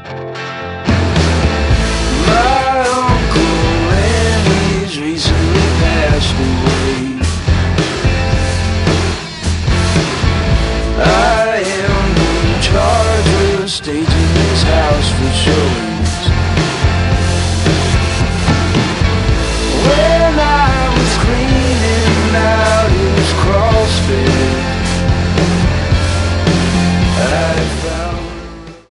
My uncle Lenny's recently passed away. I am in charge of staging his house for sure.